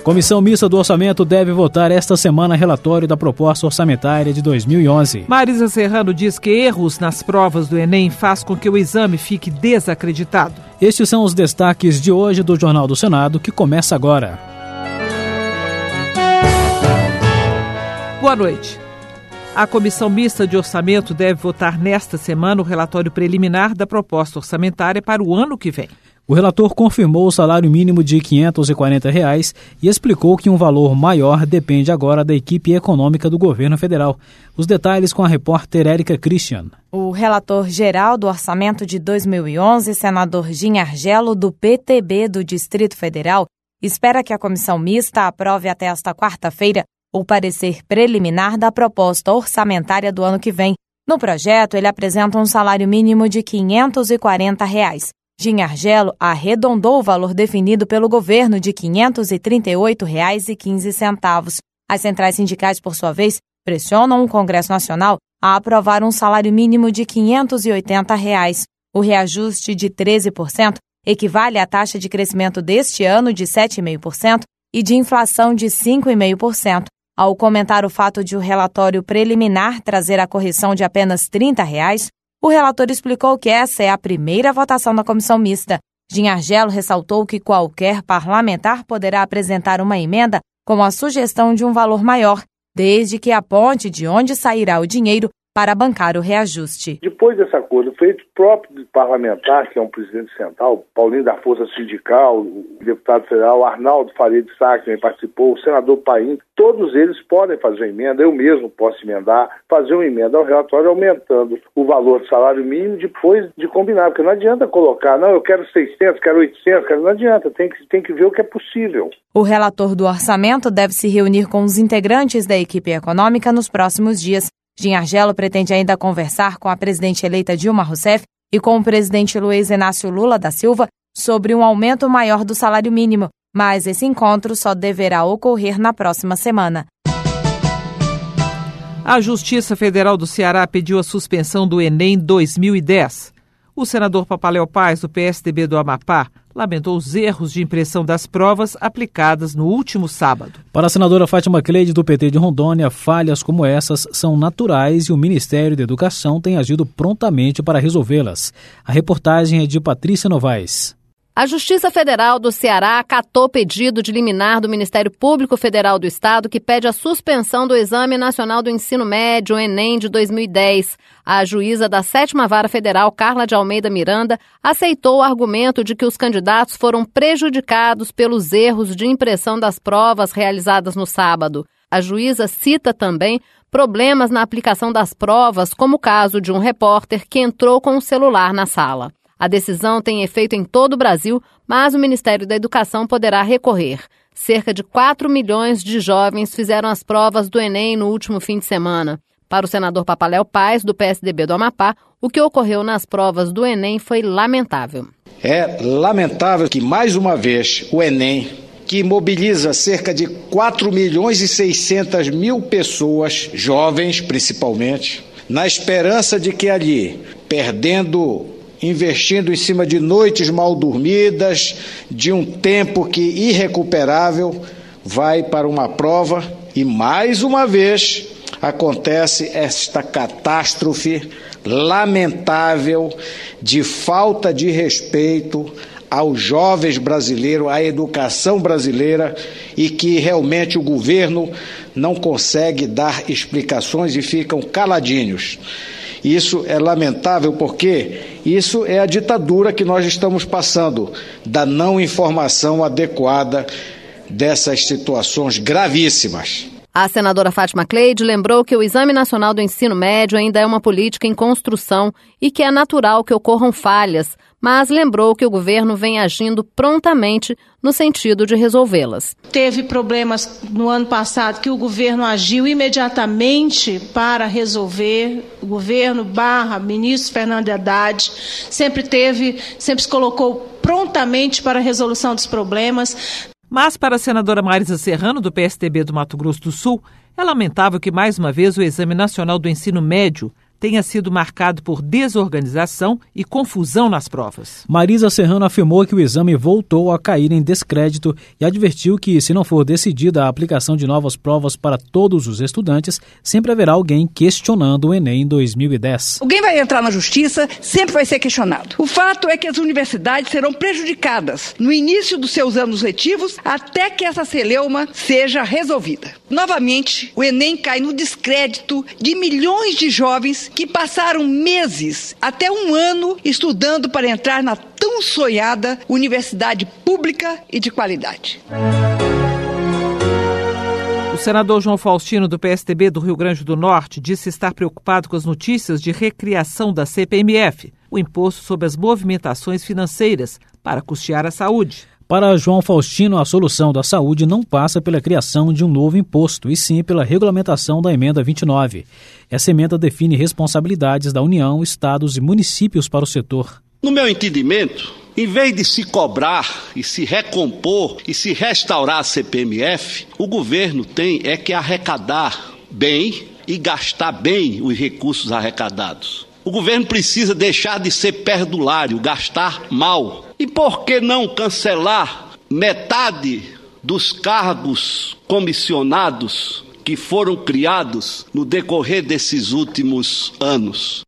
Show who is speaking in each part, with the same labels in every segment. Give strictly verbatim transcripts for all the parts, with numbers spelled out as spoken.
Speaker 1: Comissão Mista do Orçamento deve votar esta semana relatório da proposta orçamentária de dois mil e onze.
Speaker 2: Marisa Serrano diz que erros nas provas do Enem faz com que o exame fique desacreditado.
Speaker 1: Estes são os destaques de hoje do Jornal do Senado, que começa agora.
Speaker 2: Boa noite. A Comissão Mista de Orçamento deve votar nesta semana o relatório preliminar da proposta orçamentária para o ano que vem.
Speaker 1: O relator confirmou o salário mínimo de quinhentos e quarenta reais e explicou que um valor maior depende agora da equipe econômica do governo federal. Os detalhes com a repórter Érica Christian.
Speaker 3: O relator geral do orçamento de dois mil e onze, senador Gin Argello, do P T B do Distrito Federal, espera que a comissão mista aprove até esta quarta-feira o parecer preliminar da proposta orçamentária do ano que vem. No projeto, ele apresenta um salário mínimo de quinhentos e quarenta reais. Gin Argello arredondou o valor definido pelo governo de quinhentos e trinta e oito reais e quinze centavos. As centrais sindicais, por sua vez, pressionam o Congresso Nacional a aprovar um salário mínimo de quinhentos e oitenta reais. O reajuste de treze por cento equivale à taxa de crescimento deste ano de sete vírgula cinco por cento e de inflação de cinco vírgula cinco por cento. Ao comentar o fato de o relatório preliminar trazer a correção de apenas trinta reais, o relator explicou que essa é a primeira votação da comissão mista. Gin Argello ressaltou que qualquer parlamentar poderá apresentar uma emenda com a sugestão de um valor maior, desde que aponte de onde sairá o dinheiro para bancar o reajuste.
Speaker 4: Depois desse acordo feito, o próprio parlamentar, que é um presidente central, Paulinho da Força Sindical, o deputado federal Arnaldo Faria de Sá, que também participou, o senador Paim, todos eles podem fazer uma emenda, eu mesmo posso emendar, fazer uma emenda ao relatório aumentando o valor do salário mínimo depois de combinar, porque não adianta colocar, não, eu quero seiscentos, quero oitocentos, quero... não adianta, tem que, tem que ver o que é possível.
Speaker 3: O relator do orçamento deve se reunir com os integrantes da equipe econômica nos próximos dias. Gin Argello pretende ainda conversar com a presidente eleita Dilma Rousseff e com o presidente Luiz Inácio Lula da Silva sobre um aumento maior do salário mínimo, mas esse encontro só deverá ocorrer na próxima semana.
Speaker 2: A Justiça Federal do Ceará pediu a suspensão do Enem dois mil e dez. O senador Papaléu Paz, do P S D B do Amapá, lamentou os erros de impressão das provas aplicadas no último sábado.
Speaker 1: Para a senadora Fátima Cleide, do P T de Rondônia, falhas como essas são naturais e o Ministério da Educação tem agido prontamente para resolvê-las. A reportagem é de Patrícia Novaes.
Speaker 5: A Justiça Federal do Ceará acatou pedido de liminar do Ministério Público Federal do Estado que pede a suspensão do Exame Nacional do Ensino Médio, o Enem, de dois mil e dez. A juíza da sétima Vara Federal, Carla de Almeida Miranda, aceitou o argumento de que os candidatos foram prejudicados pelos erros de impressão das provas realizadas no sábado. A juíza cita também problemas na aplicação das provas, como o caso de um repórter que entrou com o celular na sala. A decisão tem efeito em todo o Brasil, mas o Ministério da Educação poderá recorrer. Cerca de quatro milhões de jovens fizeram as provas do Enem no último fim de semana. Para o senador Papaléu Paz, do P S D B do Amapá, o que ocorreu nas provas do Enem foi lamentável.
Speaker 6: É lamentável que, mais uma vez, o Enem, que mobiliza cerca de quatro milhões e seiscentas mil pessoas, jovens principalmente, na esperança de que ali, perdendo... investindo em cima de noites mal dormidas, de um tempo que irrecuperável, vai para uma prova e mais uma vez acontece esta catástrofe lamentável de falta de respeito aos jovens brasileiros, à educação brasileira, e que realmente o governo não consegue dar explicações e ficam caladinhos. Isso é lamentável porque isso é a ditadura que nós estamos passando, da não informação adequada dessas situações gravíssimas.
Speaker 5: A senadora Fátima Cleide lembrou que o Exame Nacional do Ensino Médio ainda é uma política em construção e que é natural que ocorram falhas, mas lembrou que o governo vem agindo prontamente no sentido de resolvê-las.
Speaker 7: Teve problemas no ano passado que o governo agiu imediatamente para resolver. O governo barra ministro Fernando Haddad sempre teve, sempre se colocou prontamente para a resolução dos problemas.
Speaker 2: Mas para a senadora Marisa Serrano, do P S D B do Mato Grosso do Sul, é lamentável que mais uma vez o Exame Nacional do Ensino Médio tenha sido marcado por desorganização e confusão nas provas.
Speaker 1: Marisa Serrano afirmou que o exame voltou a cair em descrédito e advertiu que, se não for decidida a aplicação de novas provas para todos os estudantes, sempre haverá alguém questionando o Enem dois mil e dez.
Speaker 8: Alguém vai entrar na justiça, sempre vai ser questionado. O fato é que as universidades serão prejudicadas no início dos seus anos letivos até que essa celeuma seja resolvida. Novamente, o Enem cai no descrédito de milhões de jovens que passaram meses, até um ano, estudando para entrar na tão sonhada universidade pública e de qualidade.
Speaker 2: O senador João Faustino, do P S D B do Rio Grande do Norte, disse estar preocupado com as notícias de recriação da C P M F, o imposto sobre as movimentações financeiras, para custear a saúde.
Speaker 1: Para João Faustino, a solução da saúde não passa pela criação de um novo imposto, e sim pela regulamentação da Emenda vinte e nove. Essa emenda define responsabilidades da União, estados e municípios para o setor.
Speaker 9: No meu entendimento, em vez de se cobrar e se recompor e se restaurar a C P M F, o governo tem é que arrecadar bem e gastar bem os recursos arrecadados. O governo precisa deixar de ser perdulário, gastar mal. E por que não cancelar metade dos cargos comissionados que foram criados no decorrer desses últimos anos?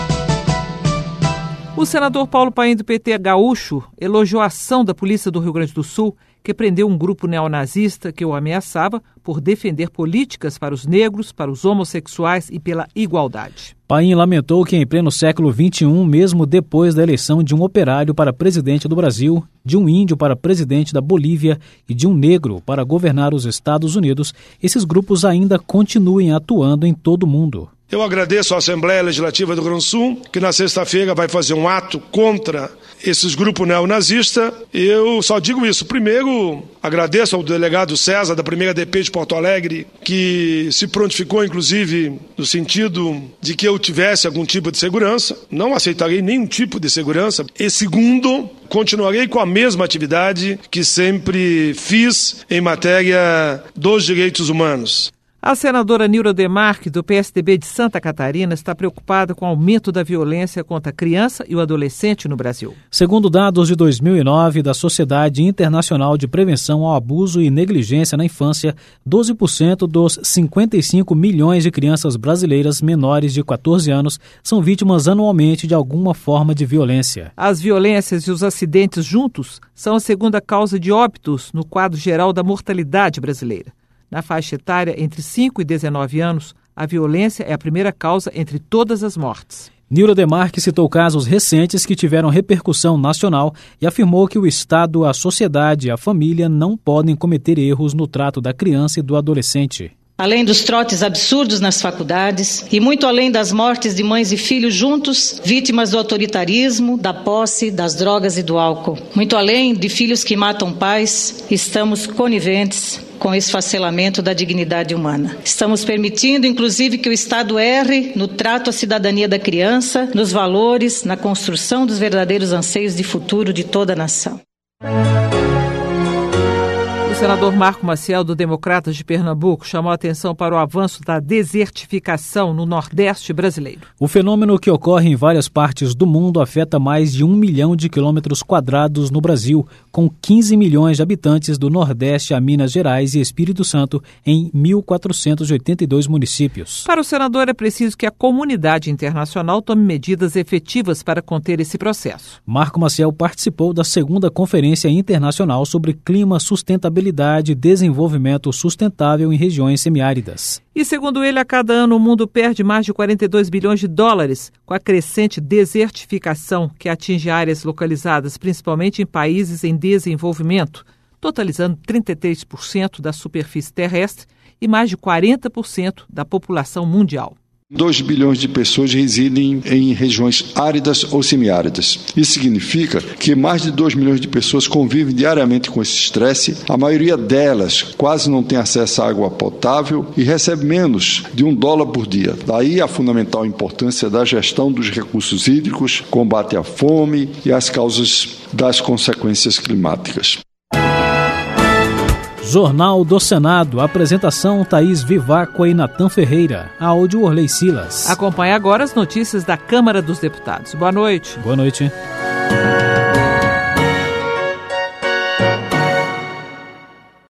Speaker 2: O senador Paulo Paim, do P T gaúcho, elogiou a ação da Polícia do Rio Grande do Sul, que prendeu um grupo neonazista que o ameaçava por defender políticas para os negros, para os homossexuais e pela igualdade.
Speaker 1: Paim lamentou que em pleno século vinte e um, mesmo depois da eleição de um operário para presidente do Brasil, de um índio para presidente da Bolívia e de um negro para governar os Estados Unidos, esses grupos ainda continuem atuando em todo o mundo.
Speaker 10: Eu agradeço à Assembleia Legislativa do Rio Grande do Sul, que na sexta-feira vai fazer um ato contra esses grupos neonazistas. Eu só digo isso. Primeiro, agradeço ao delegado César, da primeira D P de Porto Alegre, que se prontificou, inclusive, no sentido de que eu tivesse algum tipo de segurança. Não aceitarei nenhum tipo de segurança. E segundo, continuarei com a mesma atividade que sempre fiz em matéria dos direitos humanos.
Speaker 2: A senadora Nilra Demarque, do P S D B de Santa Catarina, está preocupada com o aumento da violência contra a criança e o adolescente no Brasil.
Speaker 1: Segundo dados de dois mil e nove da Sociedade Internacional de Prevenção ao Abuso e Negligência na Infância, doze por cento dos cinquenta e cinco milhões de crianças brasileiras menores de quatorze anos são vítimas anualmente de alguma forma de violência.
Speaker 2: As violências e os acidentes juntos são a segunda causa de óbitos no quadro geral da mortalidade brasileira. Na faixa etária entre cinco e dezenove anos, a violência é a primeira causa entre todas as mortes.
Speaker 1: Nilra Demarque citou casos recentes que tiveram repercussão nacional e afirmou que o Estado, a sociedade e a família não podem cometer erros no trato da criança e do adolescente.
Speaker 11: Além dos trotes absurdos nas faculdades e muito além das mortes de mães e filhos juntos, vítimas do autoritarismo, da posse, das drogas e do álcool. Muito além de filhos que matam pais, estamos coniventes com o esfacelamento da dignidade humana. Estamos permitindo, inclusive, que o Estado erre no trato à cidadania da criança, nos valores, na construção dos verdadeiros anseios de futuro de toda a nação.
Speaker 2: O senador Marco Maciel, do Democratas de Pernambuco, chamou a atenção para o avanço da desertificação no Nordeste brasileiro.
Speaker 1: O fenômeno, que ocorre em várias partes do mundo, afeta mais de um milhão de quilômetros quadrados no Brasil, com quinze milhões de habitantes do Nordeste a Minas Gerais e Espírito Santo, em mil quatrocentos e oitenta e dois municípios.
Speaker 2: Para o senador, é preciso que a comunidade internacional tome medidas efetivas para conter esse processo.
Speaker 1: Marco Maciel participou da segunda Conferência Internacional sobre Clima, Sustentabilidade e Desenvolvimento Sustentável em Regiões Semiáridas.
Speaker 2: E, segundo ele, a cada ano o mundo perde mais de quarenta e dois bilhões de dólares com a crescente desertificação que atinge áreas localizadas principalmente em países em desenvolvimento, totalizando trinta e três por cento da superfície terrestre e mais de quarenta por cento da população mundial.
Speaker 12: dois bilhões de pessoas residem em regiões áridas ou semiáridas. Isso significa que mais de dois milhões de pessoas convivem diariamente com esse estresse. A maioria delas quase não tem acesso à água potável e recebe menos de um dólar por dia. Daí a fundamental importância da gestão dos recursos hídricos, combate à fome e as causas das consequências climáticas.
Speaker 1: Jornal do Senado, apresentação Thaís Viváqua e Natan Ferreira, áudio Orley Silas.
Speaker 2: Acompanhe agora as notícias da Câmara dos Deputados. Boa noite.
Speaker 1: Boa noite.